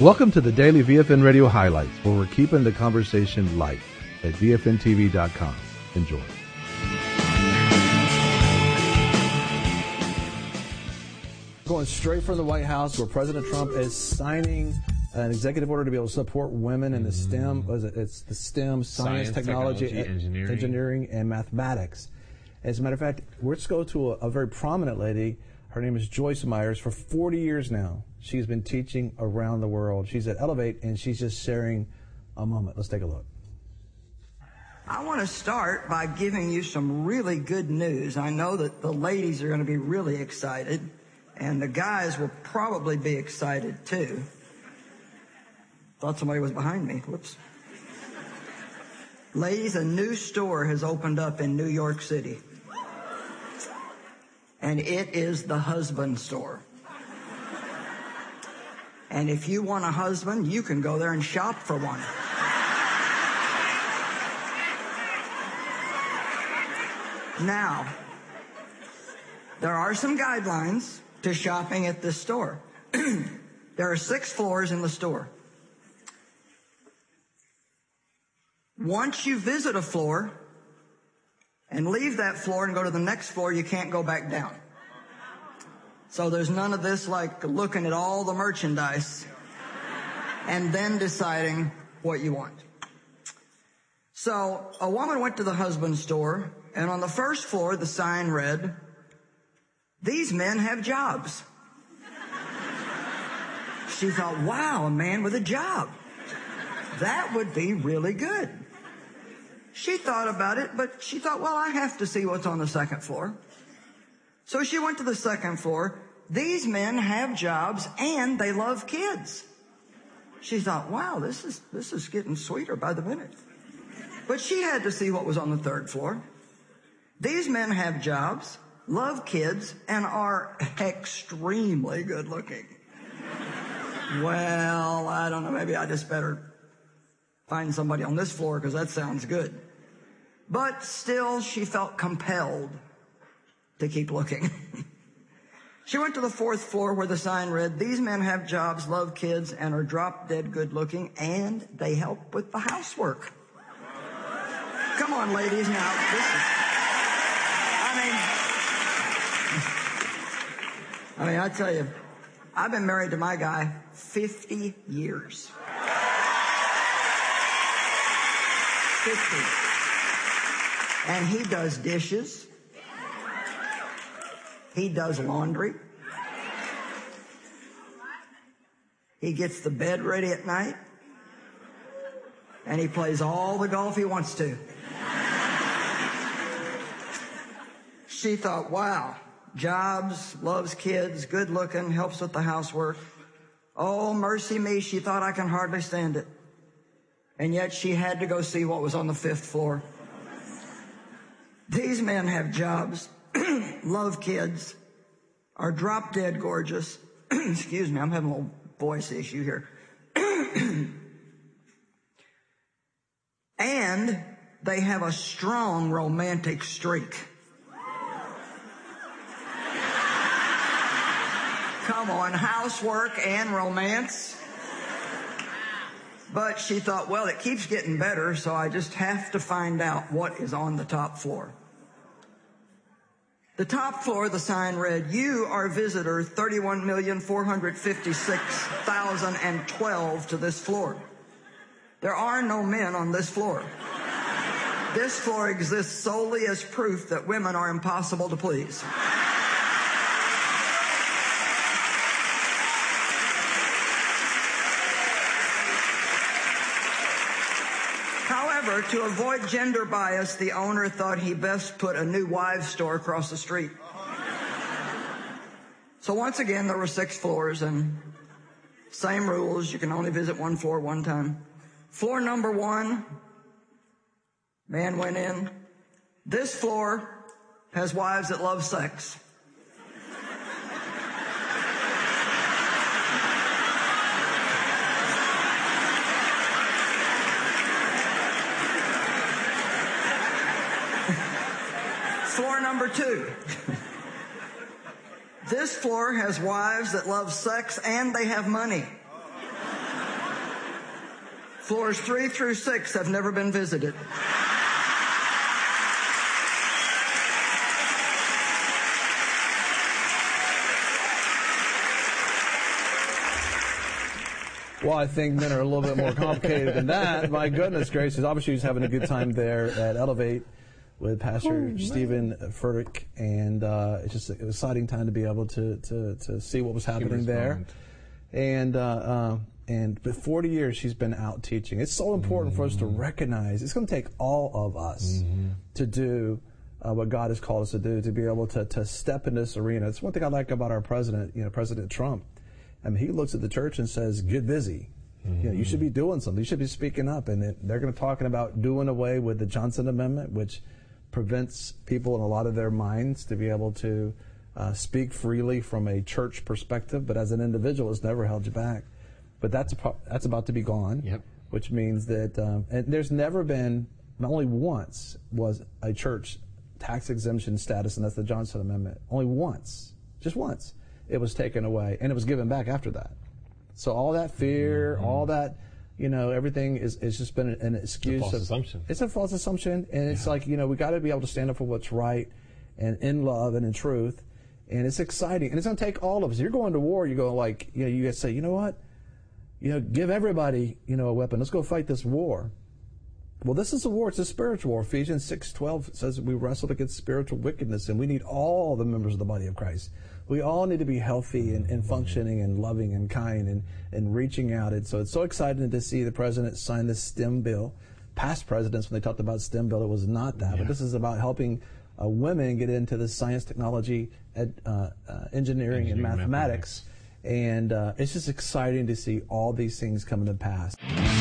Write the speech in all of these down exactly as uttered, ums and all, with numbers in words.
Welcome to the Daily V F N Radio Highlights, where we're keeping the conversation light at V F N T V dot com. Enjoy. Going straight from the White House, where President Trump is signing an executive order to be able to support women in the STEM, was it, it's the STEM, science, science technology, technology engineering. engineering, and mathematics. As a matter of fact, let's go to a, a very prominent lady. Her name is Joyce Myers. For forty years now, she's been teaching around the world. She's at Elevate, and she's just sharing a moment. Let's take a look. I want to start by giving you some really good news. I know that the ladies are going to be really excited, and the guys will probably be excited too. Thought somebody was behind me. Whoops. Ladies, a new store has opened up in New York City. And it is the husband store. And if you want a husband, you can go there and shop for one. Now, there are some guidelines to shopping at this store. There are six floors in the store. Once you visit a floor and leave that floor and go to the next floor, you can't go back down. So there's none of this like looking at all the merchandise and then deciding what you want. So a woman went to the husband store, and on the first floor, the sign read, "These men have jobs." She thought, wow, a man with a job. That would be really good. She thought about it, but she thought, well, I have to see what's on the second floor. So she went to the second floor. These men have jobs and they love kids. She thought, wow, this is, this is getting sweeter by the minute. But she had to see what was on the third floor. These men have jobs, love kids, and are extremely good looking. Well, I don't know, maybe I just better find somebody on this floor because that sounds good. But still, she felt compelled to keep looking. She went to the fourth floor where the sign read, "These men have jobs, love kids, and are drop dead good looking, and they help with the housework." Come on, ladies, now. This is, I mean, I mean, I tell you, I've been married to my guy fifty years. fifty. And he does dishes. He does laundry. He gets the bed ready at night. And he plays all the golf he wants to. She thought, wow, jobs, loves kids, good looking, helps with the housework. Oh, mercy me, she thought, I can hardly stand it. And yet she had to go see what was on the fifth floor. These men have jobs, love kids, are drop dead gorgeous. Excuse me, I'm having a little voice issue here. And they have a strong romantic streak. Come on, housework and romance. But she thought, well, it keeps getting better, so I just have to find out what is on the top floor. The top floor, the sign read, "You are visitor thirty-one million four hundred fifty-six thousand twelve to this floor. There are no men on this floor. This floor exists solely as proof that women are impossible to please." However, to avoid gender bias, the owner thought he best put a new wives store across the street. So once again, there were six floors and same rules. You can only visit one floor one time. Floor number one, man went in. This floor has wives that love sex. Floor number two. This floor has wives that love sex and they have money. Floors three through six have never been visited. Well, I think men are a little bit more complicated than that. My goodness gracious. Obviously, he's having a good time there at Elevate with Pastor oh, Stephen Furtick. And uh, it's just an exciting time to be able to, to, to see what was happening there. And uh, uh, and for forty years, she's been out teaching. It's so important mm-hmm. for us to recognize. It's going to take all of us mm-hmm. to do uh, what God has called us to do, to be able to, to step in this arena. It's one thing I like about our president, you know, President Trump. I mean, he looks at the church and says, get busy. Mm-hmm. You know, you should be doing something. You should be speaking up. And it, they're going to talking about doing away with the Johnson Amendment, which prevents people in a lot of their minds to be able to uh, speak freely from a church perspective. But as an individual, it's never held you back. But that's a, that's about to be gone, yep. which means that um, and there's never been, not only once was a church tax exemption status, and that's the Johnson Amendment. Only once, just once. It was taken away, and it was given back after that. So all that fear, mm-hmm. all that, you know, everything is, is just been an, an excuse. It's a false of, assumption. It's a false assumption, and it's yeah. like, you know, we got to be able to stand up for what's right and in love and in truth, and it's exciting. And it's going to take all of us. You're going to war, you go like, you know, you guys say, you know what? You know, give everybody, you know, a weapon. Let's go fight this war. Well, this is a war. It's a spiritual war. Ephesians six twelve says we wrestle against spiritual wickedness, and we need all the members of the body of Christ. We all need to be healthy and, and functioning and loving and kind and, and reaching out. And so it's so exciting to see the president sign this STEM bill. Past presidents, when they talked about STEM bill, it was not that. Yeah. But this is about helping uh, women get into the science, technology, ed, uh, uh, engineering, engineering, and mathematics. mathematics. And uh, it's just exciting to see all these things coming to pass.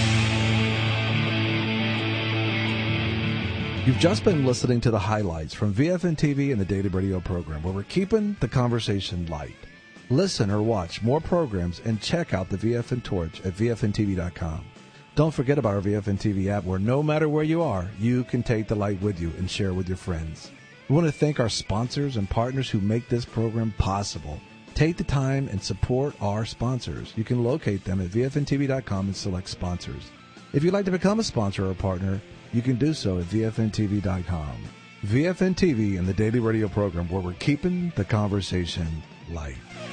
You've just been listening to the highlights from V F N T V and the Daily Radio program, where we're keeping the conversation light. Listen or watch more programs and check out the V F N Torch at V F N T V dot com. Don't forget about our V F N T V app, where no matter where you are, you can take the light with you and share with your friends. We want to thank our sponsors and partners who make this program possible. Take the time and support our sponsors. You can locate them at V F N T V dot com and select sponsors. If you'd like to become a sponsor or a partner, you can do so at V F N T V dot com. V F N T V and the Daily Radio program, where we're keeping the conversation light.